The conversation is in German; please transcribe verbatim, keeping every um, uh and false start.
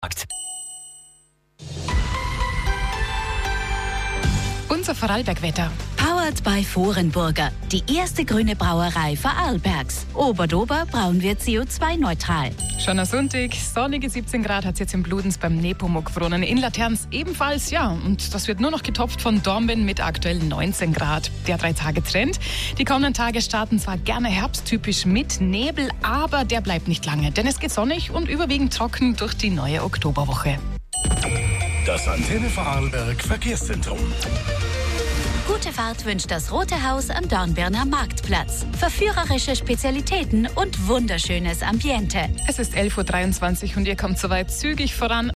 Unser Vorarlberg-Wetter. Powered by Vorenburger, die erste grüne Brauerei Vorarlbergs. Oberdober brauen wir C O zwei neutral. Schon am Sonntag, sonnige siebzehn Grad hat es jetzt in Bludenz beim Nepomuk gefroren. In Laterns ebenfalls, ja. Und das wird nur noch getopft von Dornbirn mit aktuell neunzehn Grad. Der Drei-Tage-Trend. Die kommenden Tage starten zwar gerne herbsttypisch mit Nebel, aber der bleibt nicht lange. Denn es geht sonnig und überwiegend trocken durch die neue Oktoberwoche. Das Antenne Vorarlberg Verkehrszentrum. Gute Fahrt wünscht das Rote Haus am Dornbirner Marktplatz. Verführerische Spezialitäten und wunderschönes Ambiente. Es ist elf Uhr dreiundzwanzig und ihr kommt soweit zügig voran.